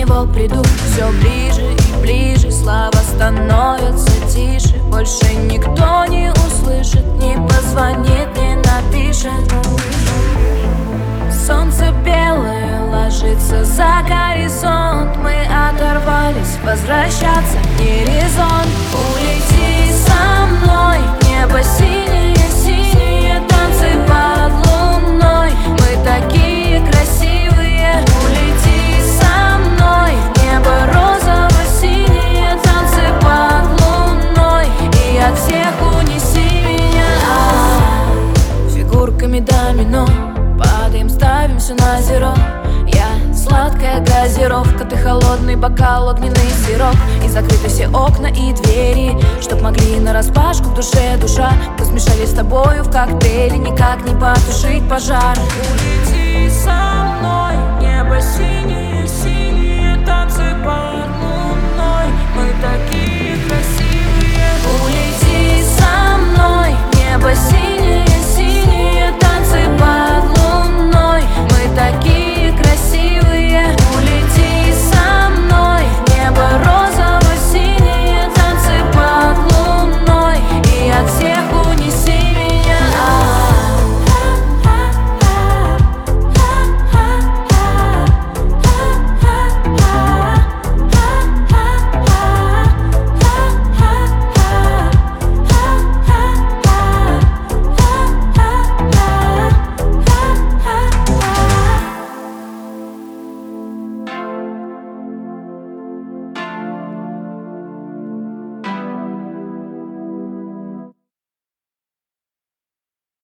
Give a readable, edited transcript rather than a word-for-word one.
него приду. Все ближе и ближе, слова становятся тише. Больше никто не услышит, не позвонит, не напишет. Солнце белое ложится за горизонт. Мы оторвались, возвращаться не резон. Улети со мной, небо синее-синее, танцы под луной. Мы такие красивые. Улети со мной, небо розово-синее, танцы под луной. И от всех унеси меня. Фигурками домино падаем, ставимся на зеро. Я сладкая газировка, ты холодный бокал, огненный сироп. И закрыты все окна и двери, чтоб могли нараспашку в душе душа. Мы смешались с тобою в коктейле, никак не потушить пожар. Улети со мной, небо синее-синее, танцы под луной. Мы такие